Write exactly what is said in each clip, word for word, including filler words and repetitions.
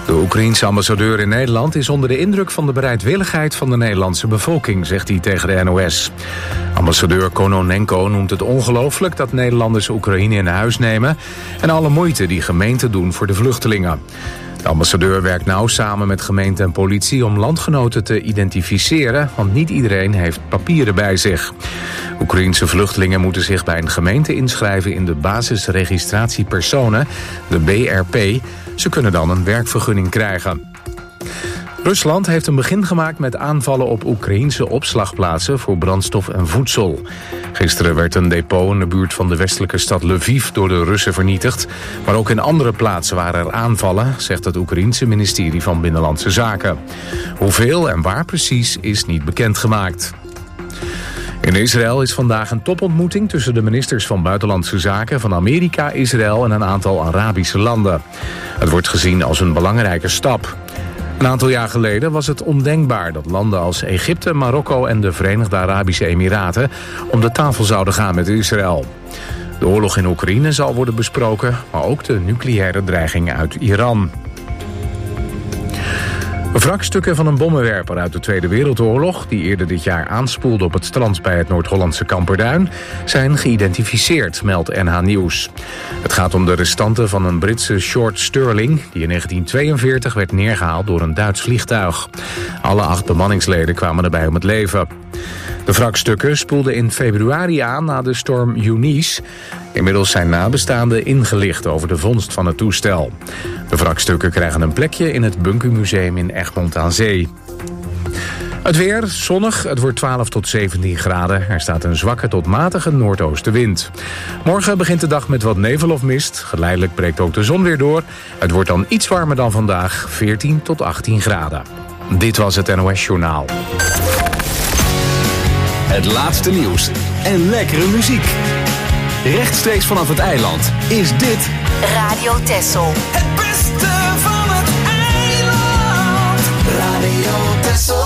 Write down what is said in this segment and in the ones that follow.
De Oekraïense ambassadeur in Nederland is onder de indruk van de bereidwilligheid van de Nederlandse bevolking, zegt hij tegen de N O S. Ambassadeur Kononenko noemt het ongelooflijk dat Nederlanders Oekraïne in huis nemen en alle moeite die gemeenten doen voor de vluchtelingen. De ambassadeur werkt nauw samen met gemeente en politie om landgenoten te identificeren, want niet iedereen heeft papieren bij zich. Oekraïense vluchtelingen moeten zich bij een gemeente inschrijven in de basisregistratie personen, de B R P. Ze kunnen dan een werkvergunning krijgen. Rusland heeft een begin gemaakt met aanvallen op Oekraïense opslagplaatsen voor brandstof en voedsel. Gisteren werd een depot in de buurt van de westelijke stad Lviv door de Russen vernietigd. Maar ook in andere plaatsen waren er aanvallen, zegt het Oekraïense ministerie van Binnenlandse Zaken. Hoeveel en waar precies is niet bekendgemaakt. In Israël is vandaag een topontmoeting tussen de ministers van Buitenlandse Zaken van Amerika, Israël en een aantal Arabische landen. Het wordt gezien als een belangrijke stap. Een aantal jaar geleden was het ondenkbaar dat landen als Egypte, Marokko en de Verenigde Arabische Emiraten om de tafel zouden gaan met Israël. De oorlog in Oekraïne zal worden besproken, maar ook de nucleaire dreiging uit Iran. Wrakstukken van een bommenwerper uit de Tweede Wereldoorlog, die eerder dit jaar aanspoelde op het strand bij het Noord-Hollandse Kamperduin, zijn geïdentificeerd, meldt N H Nieuws. Het gaat om de restanten van een Britse Short Sterling, die in negentien tweeënveertig werd neergehaald door een Duits vliegtuig. Alle acht bemanningsleden kwamen erbij om het leven. De wrakstukken spoelden in februari aan na de storm Eunice. Inmiddels zijn nabestaanden ingelicht over de vondst van het toestel. De wrakstukken krijgen een plekje in het Bunkermuseum in Egmond aan Zee. Het weer, zonnig, het wordt twaalf tot zeventien graden. Er staat een zwakke tot matige noordoostenwind. Morgen begint de dag met wat nevel of mist. Geleidelijk breekt ook de zon weer door. Het wordt dan iets warmer dan vandaag, veertien tot achttien graden. Dit was het N O S Journaal. Het laatste nieuws en lekkere muziek. Rechtstreeks vanaf het eiland is dit Radio Texel. Het beste van het eiland. Radio Texel.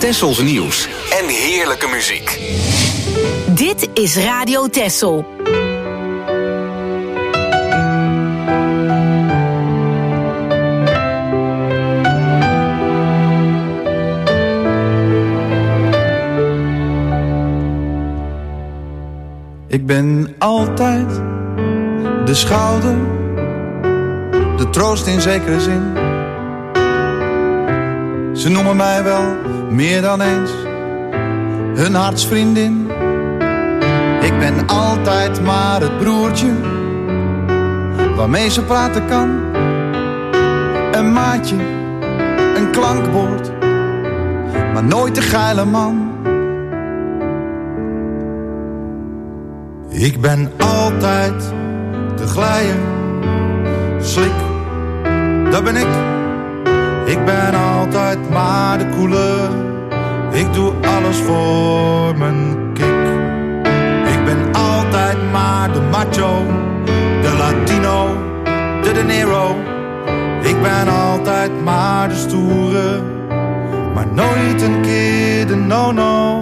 Tessels nieuws en heerlijke muziek. Dit is Radio Tessel. Ik ben altijd de schouder, de troost in zekere zin. Ze noemen mij wel meer dan eens hun hartsvriendin. Ik ben altijd maar het broertje waarmee ze praten kan. Een maatje, een klankbord, maar nooit de geile man. Ik ben altijd de glijer, slik, dat ben ik. Ik ben altijd maar de koele, ik doe alles voor mijn kick. Ik ben altijd maar de macho, de Latino, de De Niro. Ik ben altijd maar de stoere, maar nooit een keer de no-no.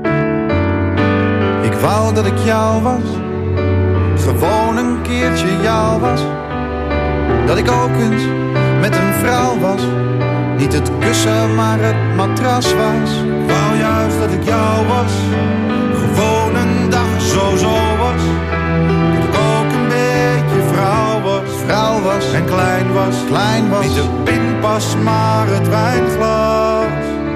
Ik wou dat ik jou was, gewoon een keertje jou was. Dat ik ook eens met een vrouw was, niet het kussen maar het matras was. Ik wou juist dat ik jou was, gewoon een dag zo-zo was. Dat ik ook een beetje vrouw was, vrouw was en klein was, klein was. Niet de pinpas maar het wijnglas.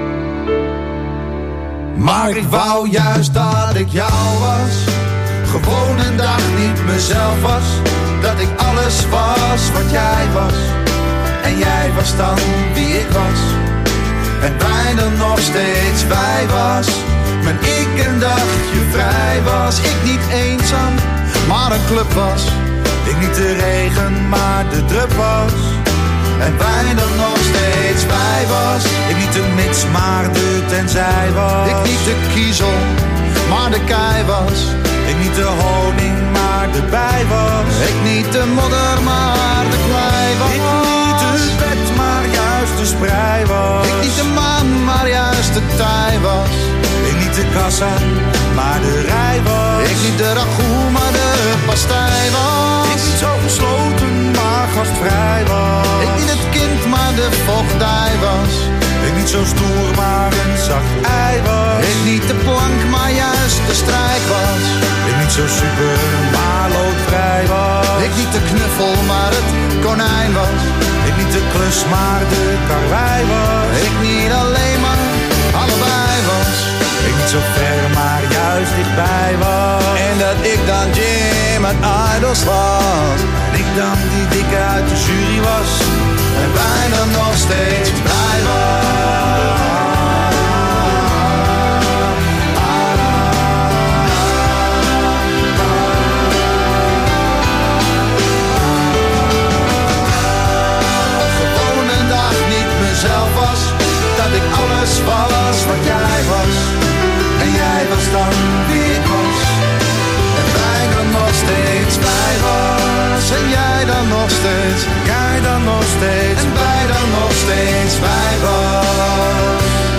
Maar ik wou juist dat ik jou was, gewoon een dag niet mezelf was. Dat ik alles was wat jij was, en jij was dan wie ik was. En wij dan nog steeds wij was. Mijn ik een dagje vrij was. Ik niet eenzaam, maar een club was. Ik niet de regen, maar de drup was. En wij dan nog steeds wij was. Ik niet de mits, maar de tenzij was. Ik niet de kiezel, maar de kei was. Ik niet de honing, maar de bij was. Ik niet de modder, maar de klei was. Ik niet de vet, maar juist de sprei was. Ik niet de maan, maar juist de tij was. Ik niet de kassa, maar de rij was. Ik niet de ragout, maar de pastei was. Ik niet zo gesloten, maar gastvrij was. Ik niet het kind, maar de vochtdij was. Ik niet zo stoer, maar een zacht ei was. Ik niet de plank, maar juist de strijk was. Ik niet zo super, maar loodvrij was. Ik niet de knuffel, maar het konijn was. Ik niet de klus, maar de karwei was. Ik niet alleen, maar allebei was. Ik niet zo ver, maar juist dichtbij was. En dat ik dan Jim uit Idols was. En ik dan die dikke uit de jury was. En wij dan nog steeds blij was. Gewoon een dag niet mezelf was. Dat ik alles was wat jij was. En jij was dan wie ik was. En wij dan nog steeds blij was. En jij dan nog steeds, jij dan nog steeds. En wij dan nog steeds blij was.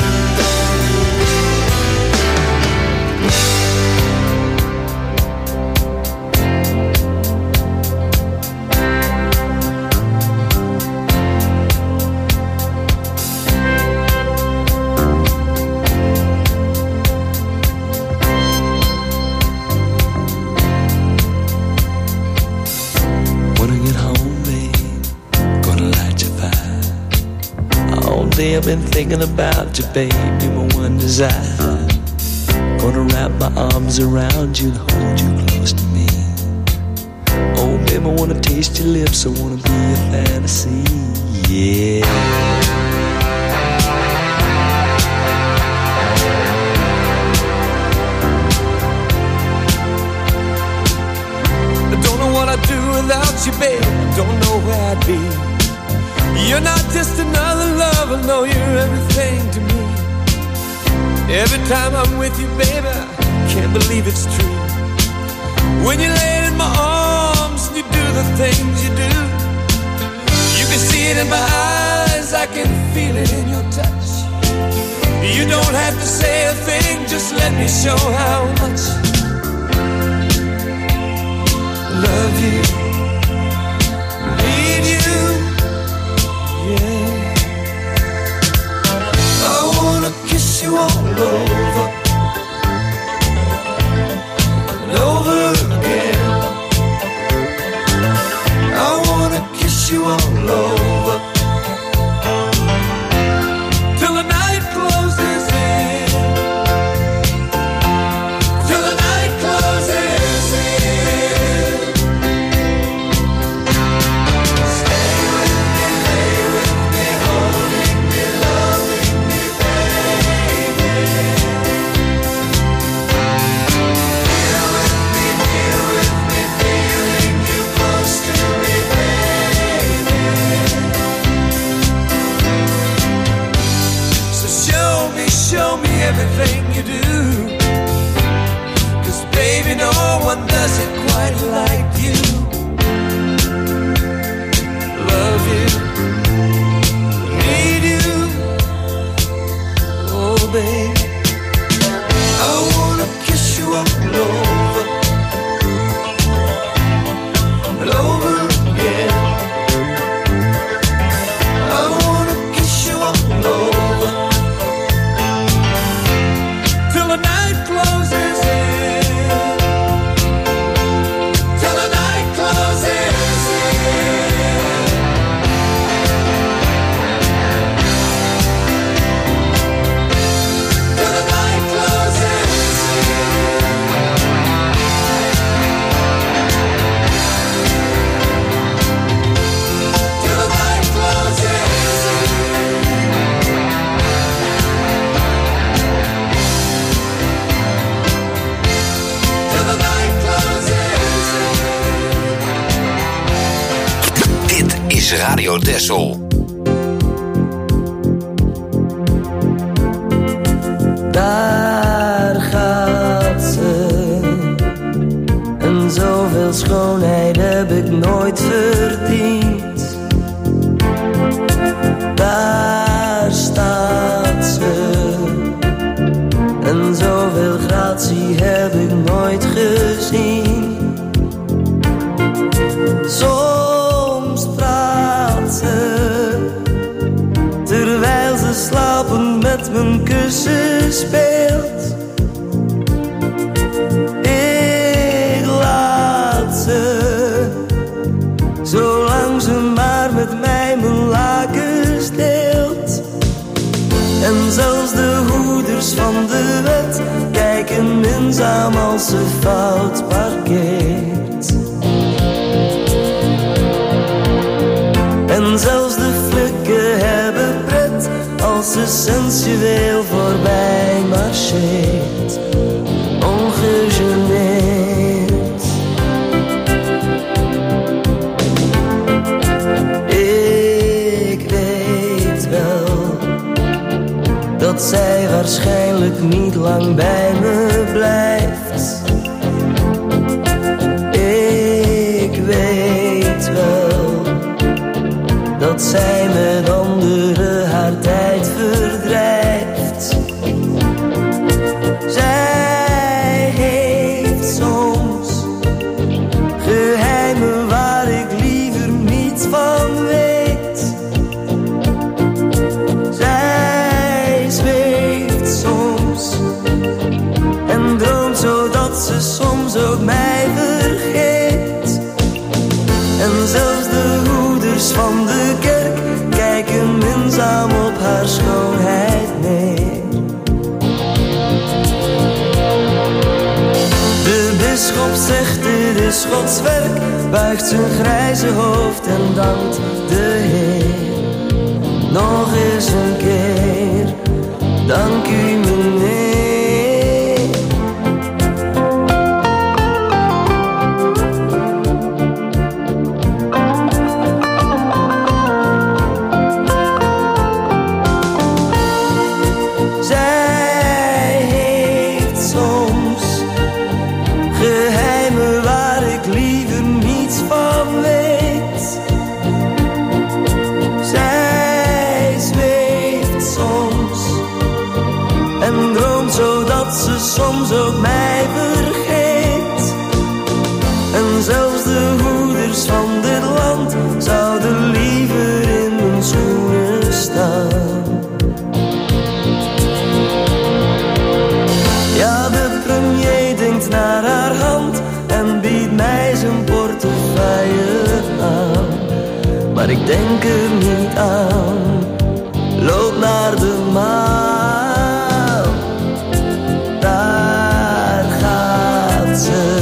I've been thinking about you, baby, my one desire. Gonna wrap my arms around you and hold you close to me. Oh, baby, I wanna taste your lips, I wanna be your fantasy, yeah. I don't know what I'd do without you, babe. I don't know where I'd be. You're not just another lover, no, you're everything to me. Every time I'm with you, baby, I can't believe it's true. When you lay in my arms and you do the things you do, you can see it in my eyes, I can feel it in your touch. You don't have to say a thing, just let me show how much love you, need you, yeah. I wanna kiss you all over and over again. I wanna kiss you all over till the night closes in, till the night closes in. Stay with me, lay with me, holding me, loving me, baby. Here with me, here with me, feeling you close to me, baby. So show me, show me everything you do, 'cause baby, no one does it quite like you. Love you, need you, oh baby. I wanna kiss you all over and over again. I wanna kiss you all over till the night closes in, till the night closes in, till the night closes in, till the night closes in, till the night closes in. Dit is Radio Texel. Daar gaat ze. En zoveel schoonheid heb ik nooit verdiend. Daar staat ze. En zoveel gratie heb ik nooit gezien. Soms praat ze, terwijl ze slapend met mijn kussen speelt. Ik laat ze, zolang ze maar met mij mijn lakens deelt. En zelfs de hoeders van de wet kijken minzaam als ze fout parkeert. En zelfs de flikken hebben pret als ze sensueel voorbij marcheert, ongegeneerd. Ik weet wel dat zij waarschijnlijk niet lang bij me blijft. Ik weet wel dat zij met anderen haar tijd verdrijft. Zij heeft soms geheimen waar ik liever niets van weet. Zij zweeft soms en droomt zodat ze soms ook mij vergeet. En zelfs de hoeders van de kerk kijken minzaam op haar schoonheid neer. De bisschop zegt dit is Gods werk, buigt zijn grijze hoofd en dankt de Heer. Nog eens een keer, dank u meneer. soms ook mij vergeet. En zelfs de hoeders van dit land zouden liever in mijn schoenen staan. Ja, de premier denkt naar haar hand en biedt mij zijn portefeuille aan. Maar ik denk er niet aan. Loop naar de maan, daar gaat ze.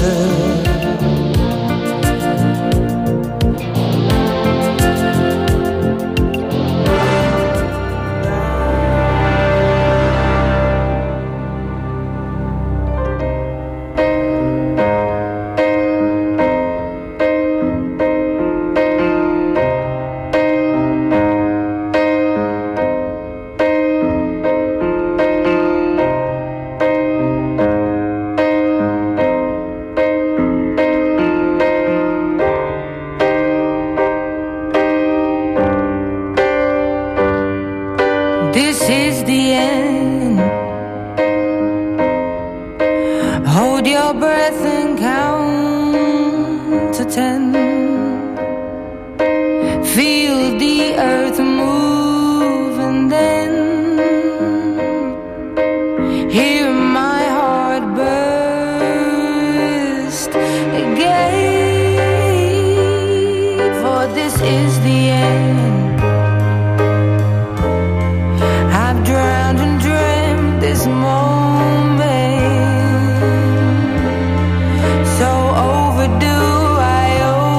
So overdue, I owe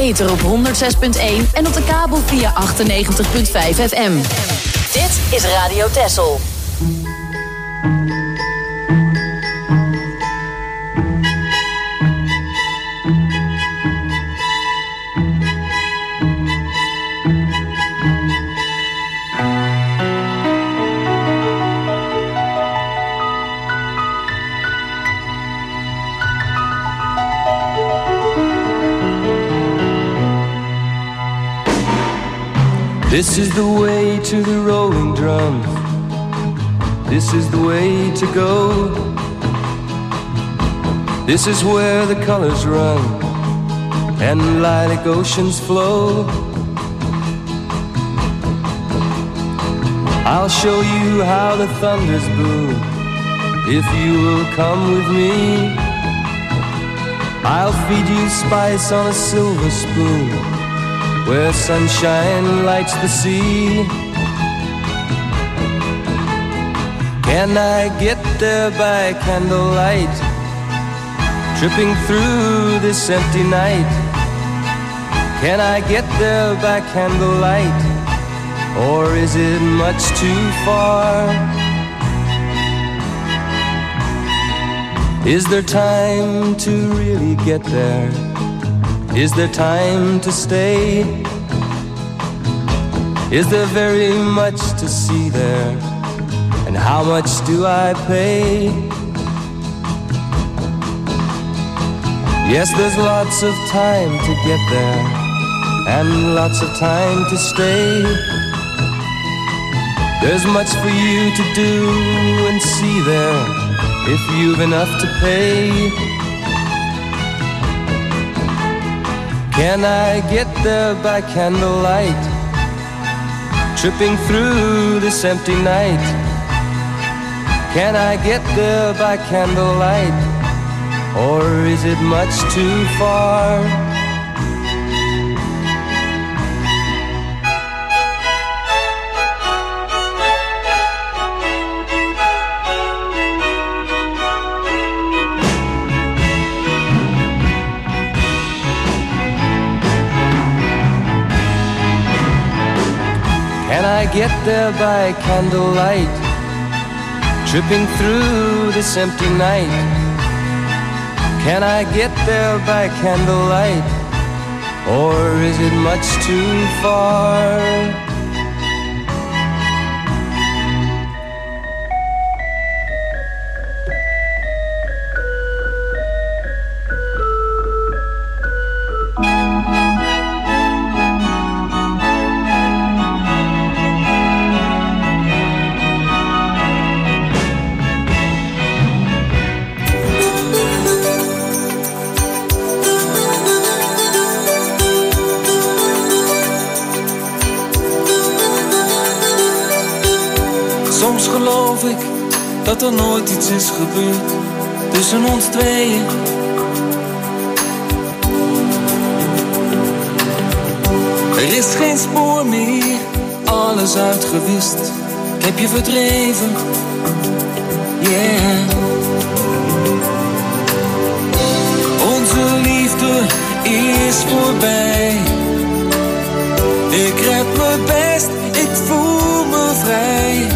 ether op honderd zes punt één en op de kabel via achtennegentig punt vijf F M. Dit is Radio Texel. This is the way to the rolling drums. This is the way to go. This is where the colors run and lilac oceans flow. I'll show you how the thunders boom if you will come with me. I'll feed you spice on a silver spoon where sunshine lights the sea. Can I get there by candlelight, tripping through this empty night? Can I get there by candlelight, or is it much too far? Is there time to really get there? Is there time to stay? Is there very much to see there? And how much do I pay? Yes, there's lots of time to get there and lots of time to stay. There's much for you to do and see there if you've enough to pay. Can I get there by candlelight, tripping through this empty night? Can I get there by candlelight, or is it much too far? Can I get there by candlelight, tripping through this empty night? Can I get there by candlelight, or is it much too far? Soms geloof ik dat er nooit iets is gebeurd tussen ons tweeën. Er is geen spoor meer, alles uitgewist. Ik heb je verdreven, yeah. Onze liefde is voorbij. Ik red me best, ik voel me vrij.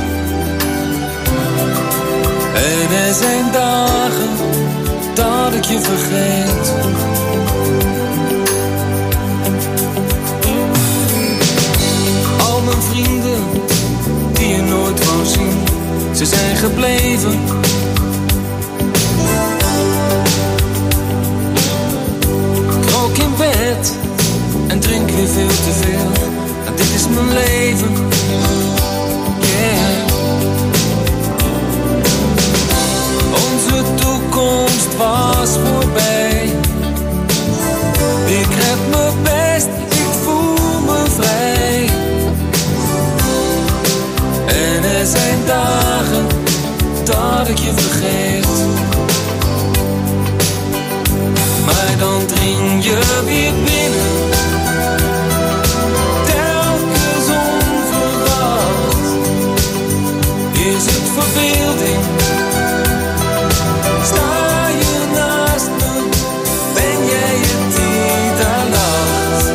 En er zijn dagen dat ik je vergeet. Al mijn vrienden die je nooit wou zien, ze zijn gebleven. Ik rook in bed en drink weer veel te veel. En dit is mijn leven, yeah. Onze toekomst was voorbij. Ik red me best, ik voel me vrij. En er zijn dagen dat ik je vergeet. Maar dan dring je weer binnen. Telkens onverwacht. Is het verbeelding? Sta je naast me, ben jij het die daar lacht?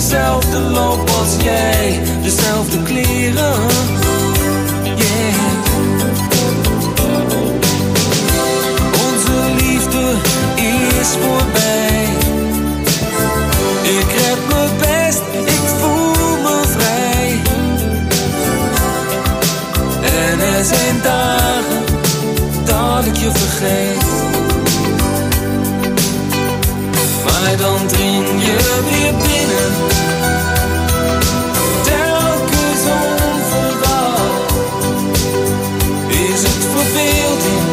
dezelfde loop als jij, dezelfde kleren. Yeah. Onze liefde is voorbij. Ik red me best, ik voel me vrij. En er zijn dagen dat ik je vergeet. Maar dan dring je weer binnen. Telkens onverwacht. Is het verbeelding?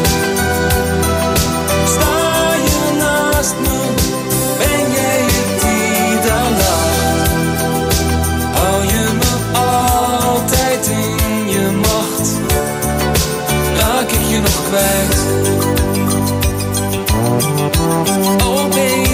Sta je naast me? Ben jij het die daar lacht? Hou je me altijd in je macht? Raak ik je nog kwijt? Oh baby.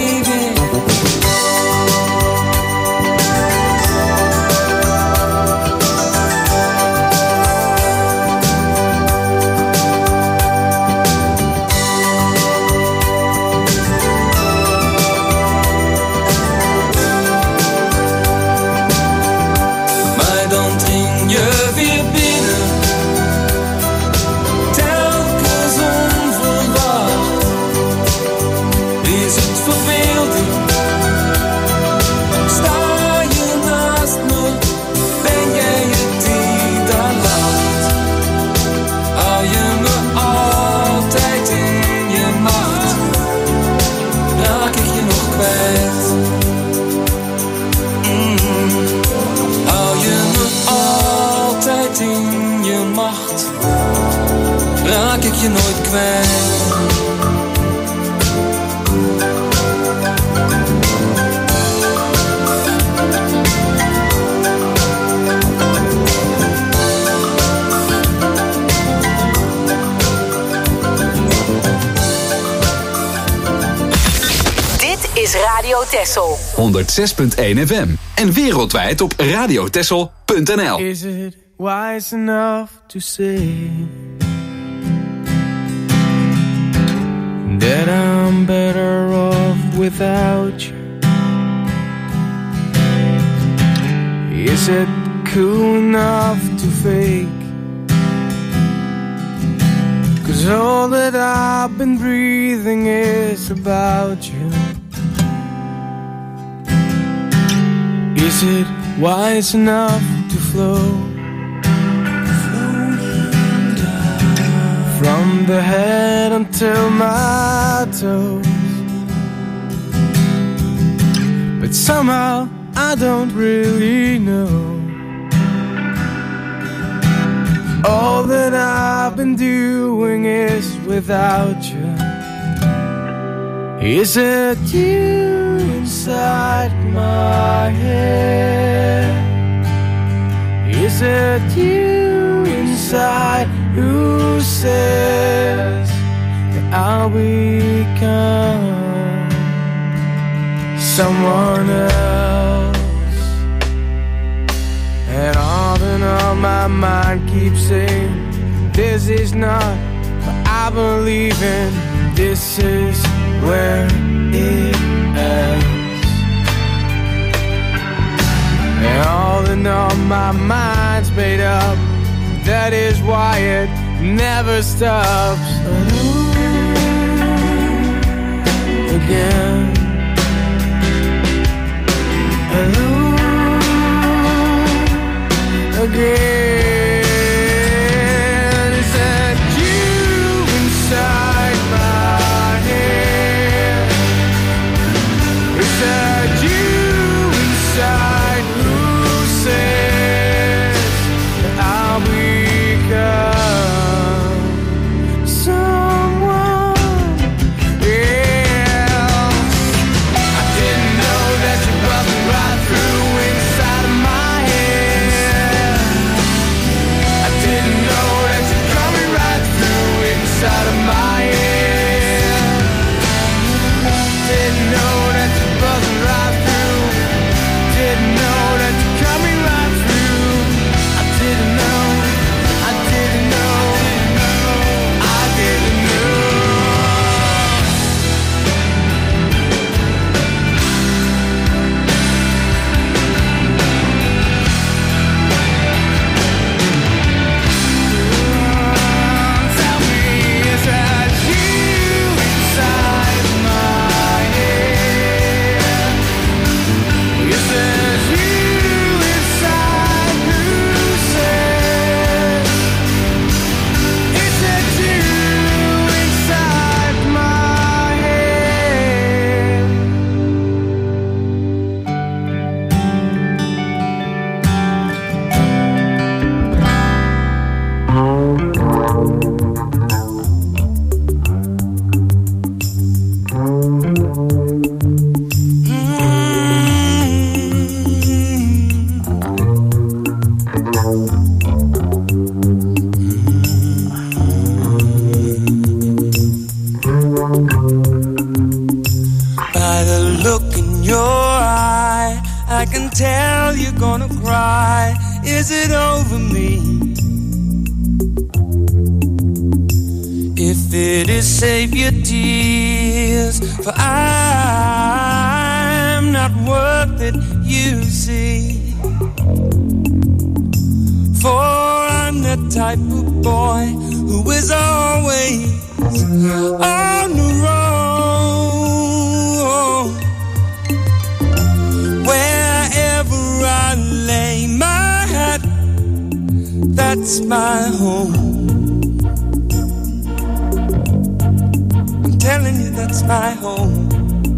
Raak ik je nooit kwijt. Dit is Radio Texel. honderdzes punt één F M. En wereldwijd op radio texel punt n l. Is it wise enough to say that I'm better off without you? Is it cool enough to fake? 'Cause all that I've been breathing is about you. Is it wise enough to flow from the head until my toes? But somehow I don't really know. All that I've been doing is without you. Is it you inside my head? Is it you inside who says that I'll become someone else? And all in all my mind keeps saying this is not what I believe in. This is where it ends. And all in all my mind's made up. That is why it never stops. Again. Again. Is that you inside my head? Is that you inside who says that I'll become someone else? I didn't know that you brought me right through inside of my head. By the look in your eye, I can tell you're gonna cry. Is it over me? If it is, save your tears, for I'm not worth it, you see. For I'm the type of boy who is always on the road. Wherever I lay my hat, that's my home. I'm telling you, that's my home.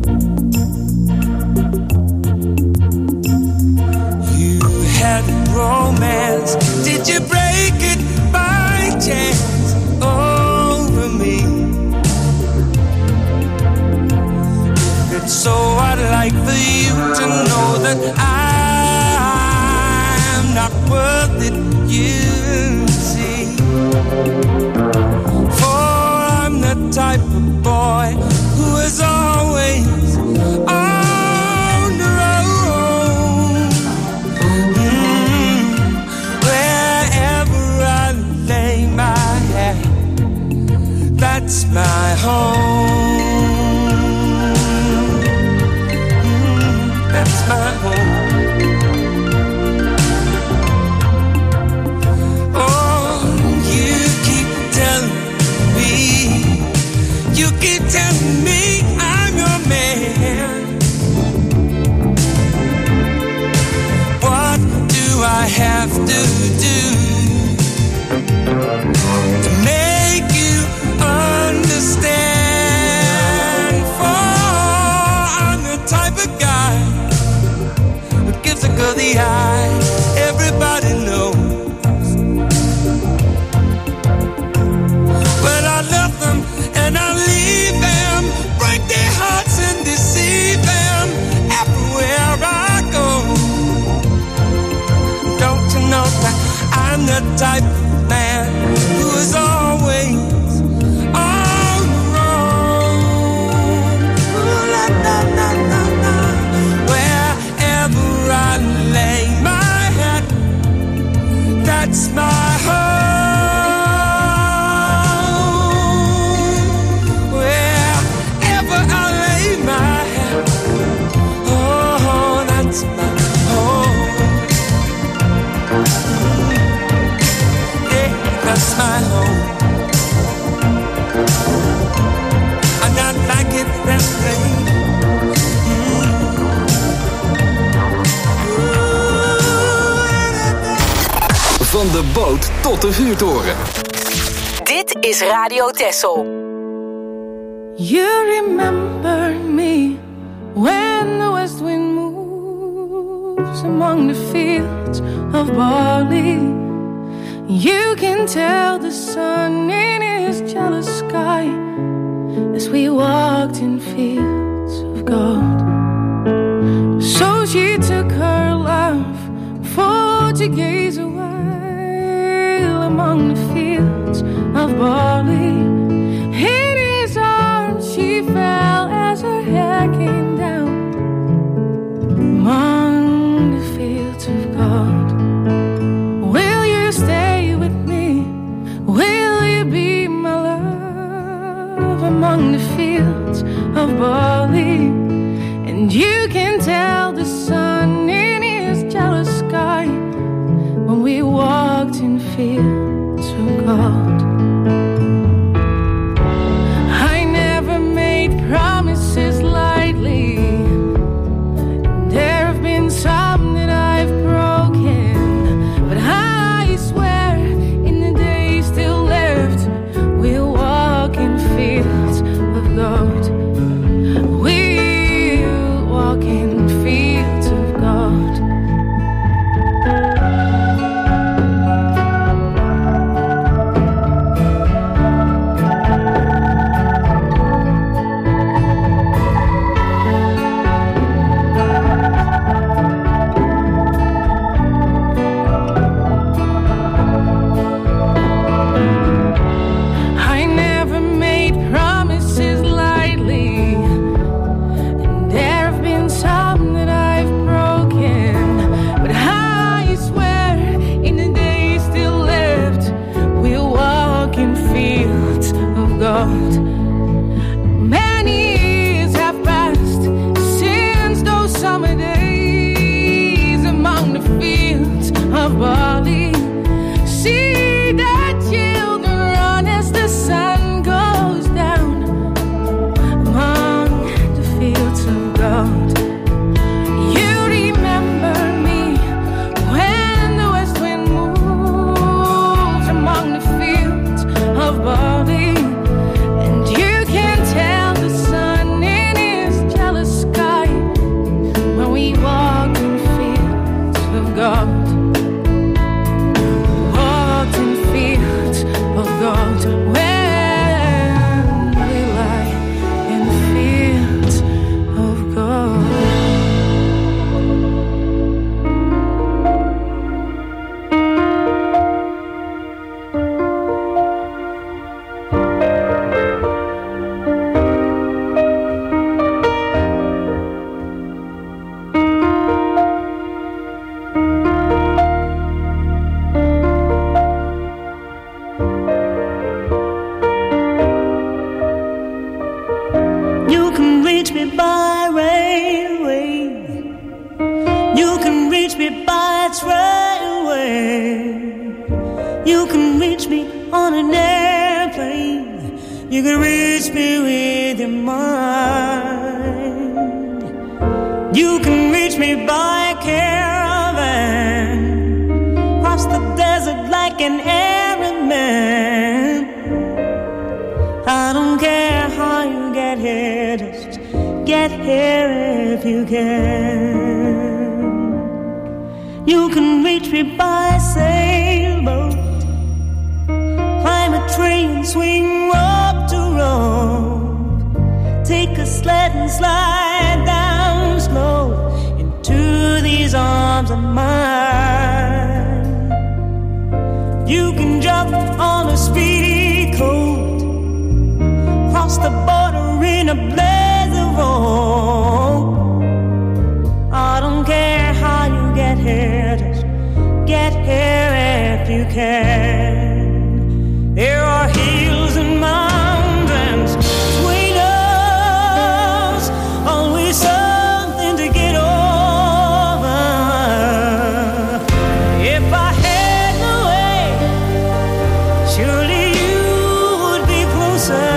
You had romance, did you break it by chance over me? If it's so, I'd like for you to know that I'm not worth it, you see. For I'm the type of boy who is always on the road. Mm, wherever I lay my head, that's my home. Mm, that's my home. You keep telling me I'm your man. What do I have to do to make you understand? For I'm the type of guy who gives a girl the eye. Everybody knows. But I love them and I leave them, break their hearts and deceive them everywhere I go. Don't you know that I'm the type of man who is always on the road? Ooh, la, la, la, la, la. Wherever I lay my head, that's my home. That's my home. I'm not like it that way. Van de boot tot de vuurtoren. Dit is Radio Texel. You remember me when the west wind moves among the fields of barley. You can tell the sun in his jealous sky as we walked in fields of gold. So she took her love for to gaze a while among the fields of barley. In his arms she fell as her hair came down among the fields of gold. Will you stay with me? Will you be my love among the fields of barley? And you can tell the sun in his jealous sky when we walked in fields of gold. I never made promises lightly. There have been some that I've broken, but I swear in the days still left, we'll walk in fields of gold. We'll walk in fields of gold. You can reach me on an airplane. You can reach me with your mind. You can reach me by caravan, cross the desert like an Arab man. I don't care how you get here, just get here if you can. You can reach me by sailboat, climb a train and swing rope to rope, take a sled and slide down slow into these arms of mine. You can jump on a speedy coat, cross the border in a blaze of hope. I don't care how you get here, just get here if you can. There are hills and mountains between us, always something to get over. If I had no way, surely you would be closer.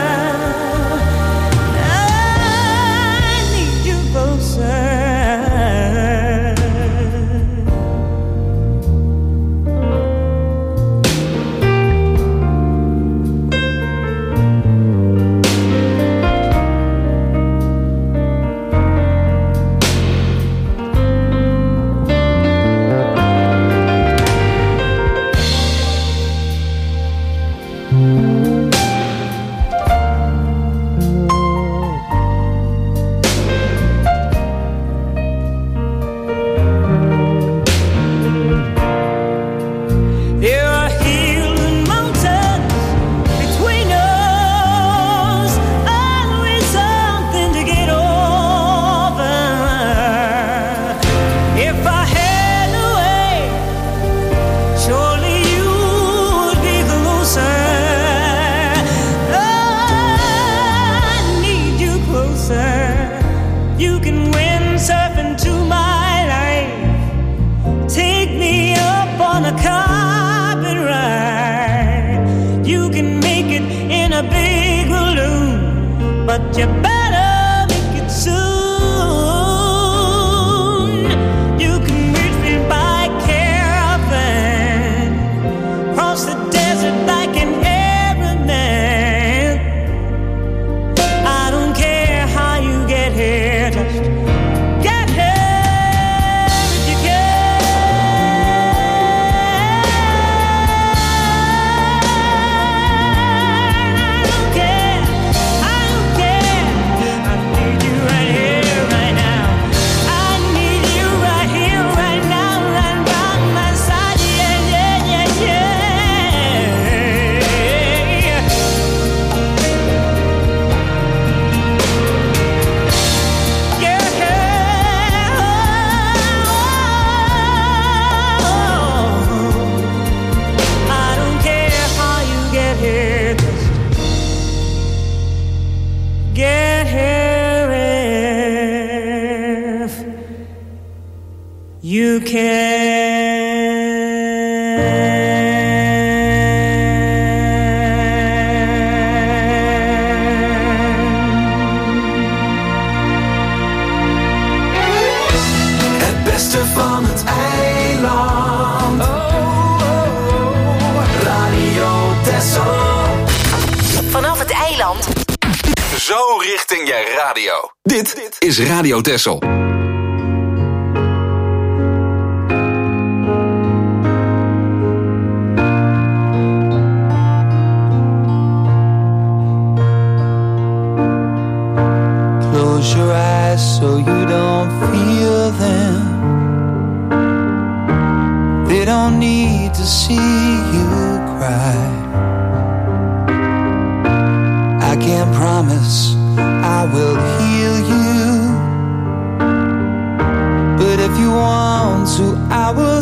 You better make it soon. You can reach me by caravan, cross the desert like an Arab man. I don't care how you get here, just get here if you can. I don't care. I don't care. I need you right here, right now. I need you right here, right now, right by my side. Yeah, yeah, yeah, yeah. Yeah, I don't care how you get here, just get here if you Het beste van het eiland. Oh, oh, oh. Radio Texel. Vanaf het eiland. Zo richting je radio. Dit is Radio Texel. Close your eyes so you don't feel them. They don't need to see you cry. I can't promise I will heal you, but if you want to, I will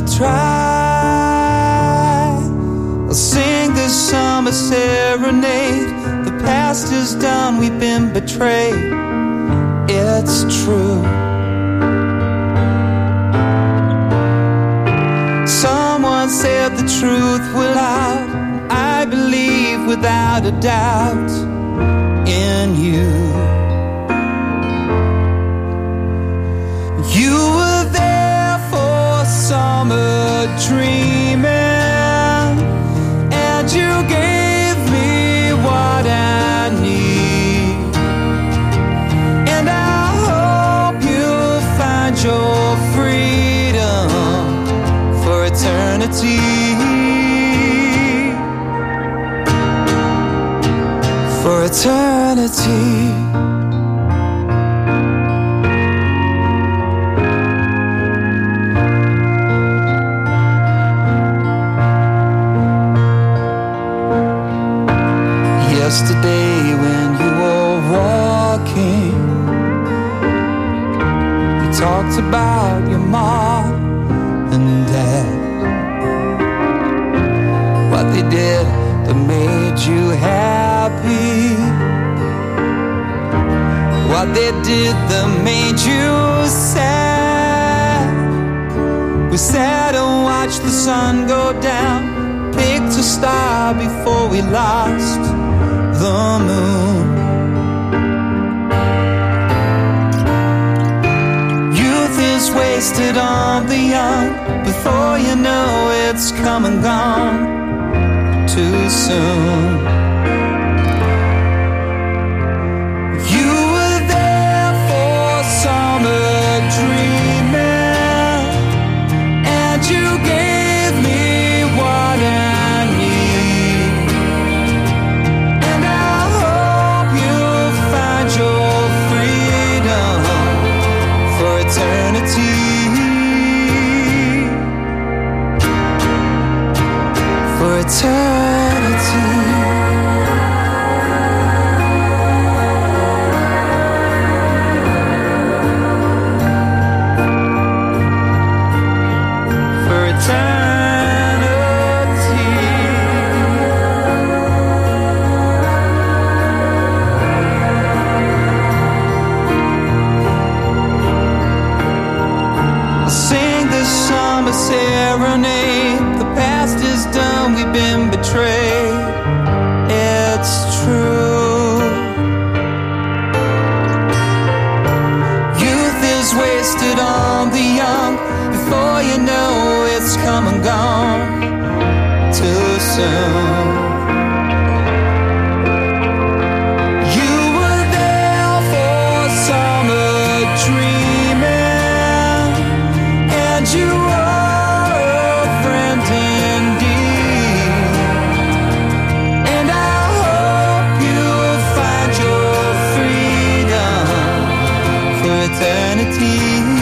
try. I'll sing this summer serenade. The past is done, we've been betrayed. It's true. Someone said the truth will out. I believe without a doubt in you. You were there for summer dreaming, and you gave me what I need. And I hope you'll find your freedom for eternity. For eternity. Yesterday when you were walking, you talked about your mom and dad, what they did that made you happy, what they did that made you sad. We sat and watched the sun go down, picked a star before we lost the moon. Youth is wasted on the young, before you know it's come and gone too soon. You were there for summer dreaming, and you gave me what I need. And I hope you'll find your freedom for eternity. For eternity. For eternity. I sing this summer serenade. The past is done, we've been betrayed. It's true. Youth is wasted on the young, before you know it's come and gone too soon. You were there for summer dreaming, and you are a friend indeed. And I hope you'll find your freedom for eternity.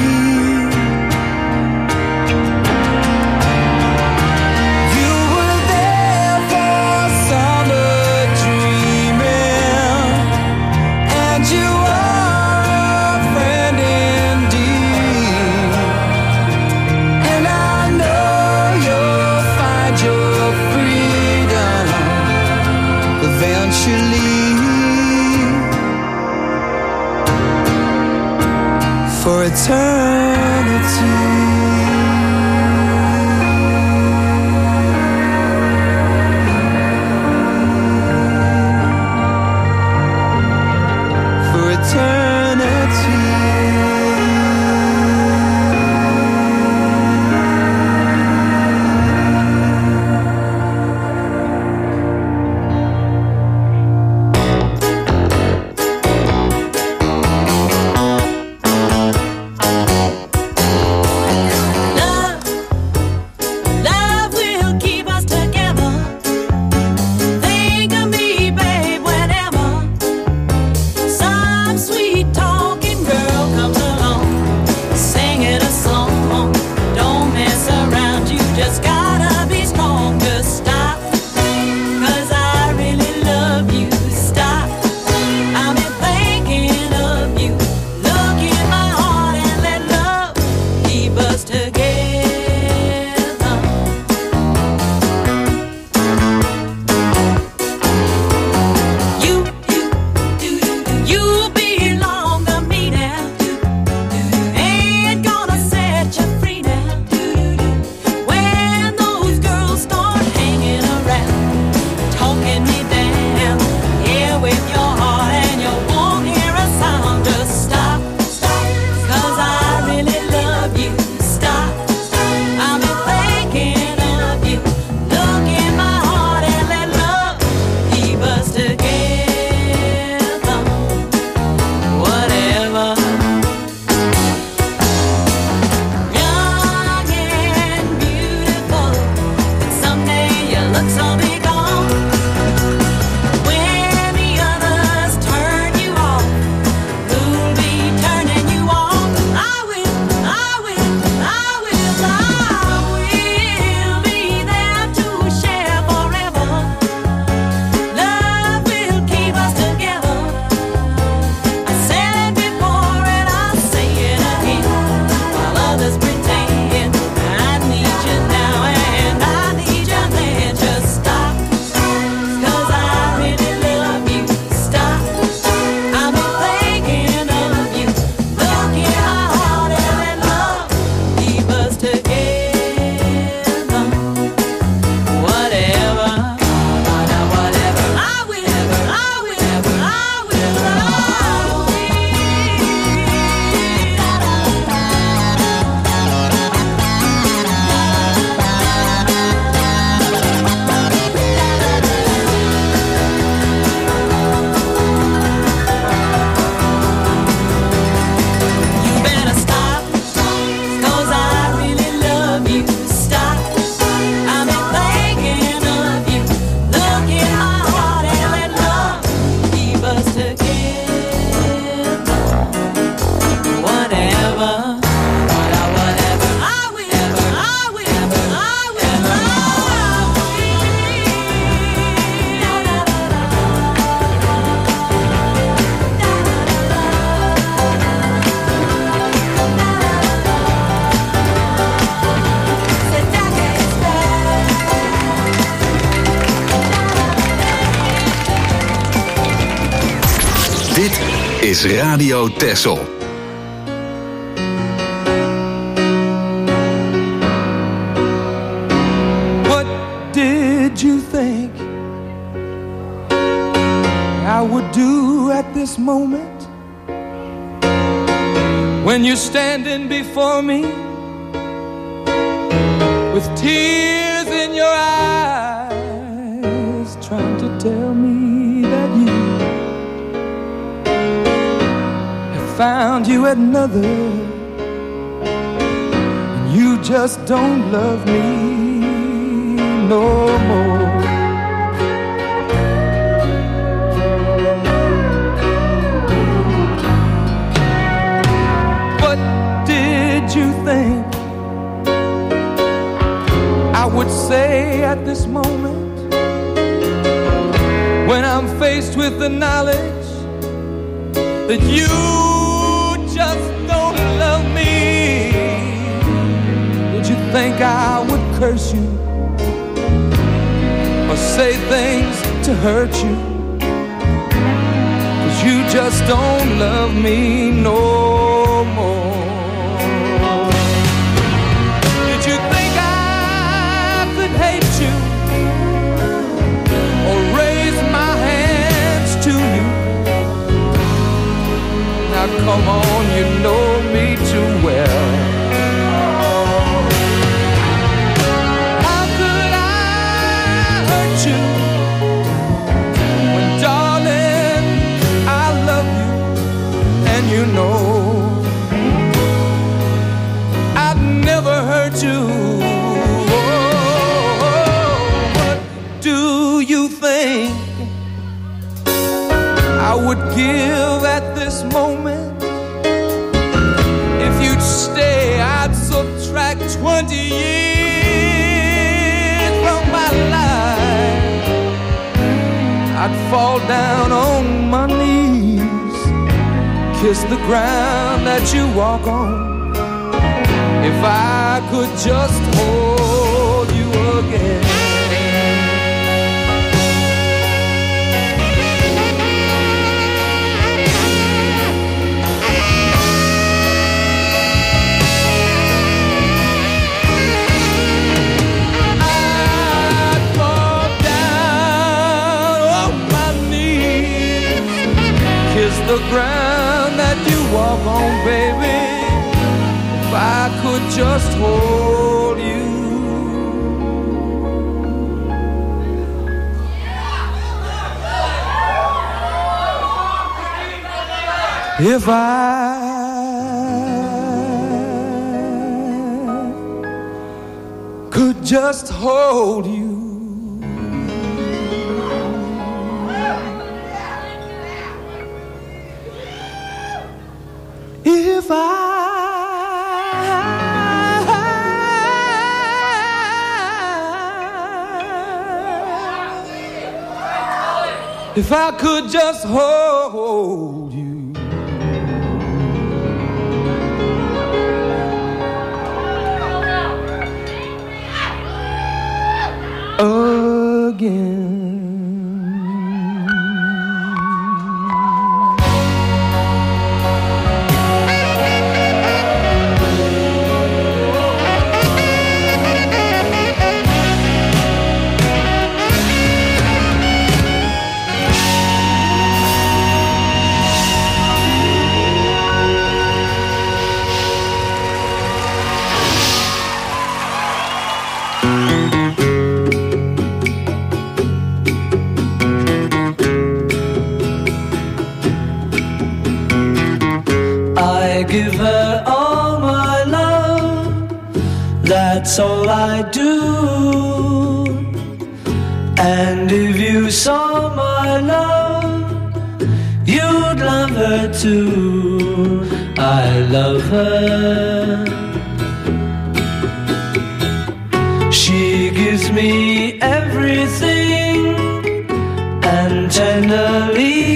You were there for summer dreaming, and you are a friend indeed. And I know you'll find your freedom eventually. For eternity. For eternity. looks will be gone. When the others turn you off, who'll be turning you on? I will, I will, I will, I will be there to share forever. Love will keep us together. I said it before and I'll say it again. While others pretend, I need you now and I need you then. Just stop, 'cause I really love you. Stop, I've been thinking of you. Look in my heart and let love keep us together. Whatever, whatever, I will, I will, I will, you better stop, 'cause I really love you. Stop, I've been thinking of you. Look in my heart and let love keep us together. Whatever, whatever, I will, I will, I will, Dit is Radio Texel. What did you think I would do at this moment when you're standing before me with tears in your eyes, trying to tell me that you have found you another, and you just don't love me no more. What did you think I would say at this moment when I'm faced with the knowledge that you just don't love me? Did you think I would curse you or say things to hurt you? 'Cause you just don't love me no more. Did you think I could hate you or raise my hands to you? Now come on, you know me too well. How could I hurt you when, darling, I love you and you know I'd never hurt you? Oh, what do you think I would give at this moment? If you'd stay, I'd subtract twenty years from my life. I'd fall down on my knees, kiss the ground that you walk on, if I could just hold you again. The ground that you walk on, baby, if I could just hold you. If I could just hold you. if I could just hold you. Again. Give her all my love, that's all I do. And if you saw my love, you'd love her too. I love her. She gives me everything, and tenderly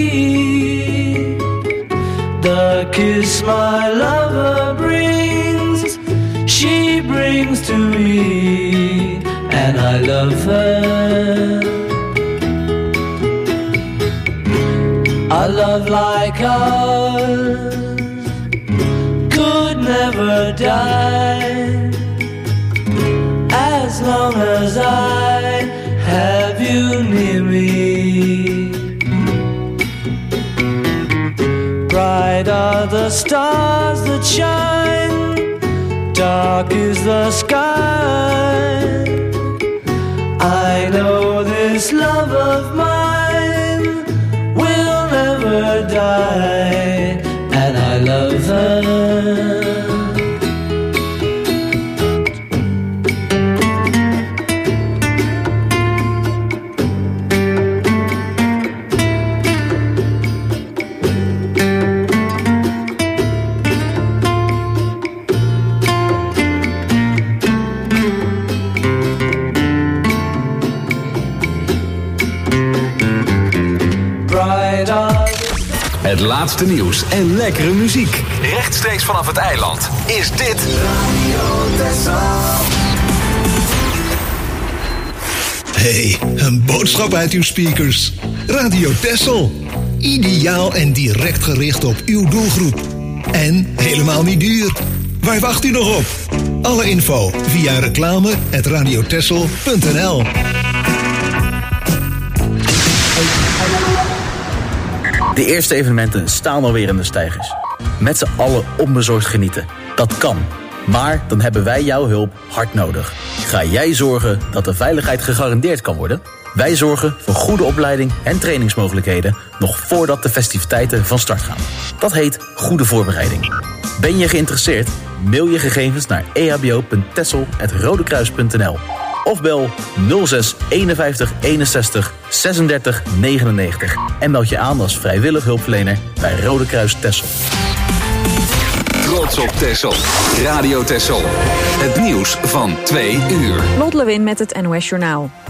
the kiss my lover brings, she brings to me, and I love her. A love like ours could never die, as long as I have you near me. Bright are the stars that shine, dark is the sky. I know this love of mine will never die, and I love her. Het laatste nieuws en lekkere muziek. Rechtstreeks vanaf het eiland is dit Radio Texel. Hey, een boodschap uit uw speakers. Radio Texel. Ideaal en direct gericht op uw doelgroep. En helemaal niet duur. Waar wacht u nog op? Alle info via reclame at radiotexel punt n l. De eerste evenementen staan alweer in de steigers. Met z'n allen onbezorgd genieten. Dat kan. Maar dan hebben wij jouw hulp hard nodig. Ga jij zorgen dat de veiligheid gegarandeerd kan worden? Wij zorgen voor goede opleiding en trainingsmogelijkheden nog voordat de festiviteiten van start gaan. Dat heet goede voorbereiding. Ben je geïnteresseerd? Mail je gegevens naar e h b o punt texel apenstaartje rodekruis punt n l of bel nul zes eenenvijftig eenenzestig zesendertig negenennegentig en meld je aan als vrijwillig hulpverlener bij Rode Kruis Texel. Trots op Texel. Radio Texel. Het nieuws van twee uur. Lot Lewin met het N O S Journaal.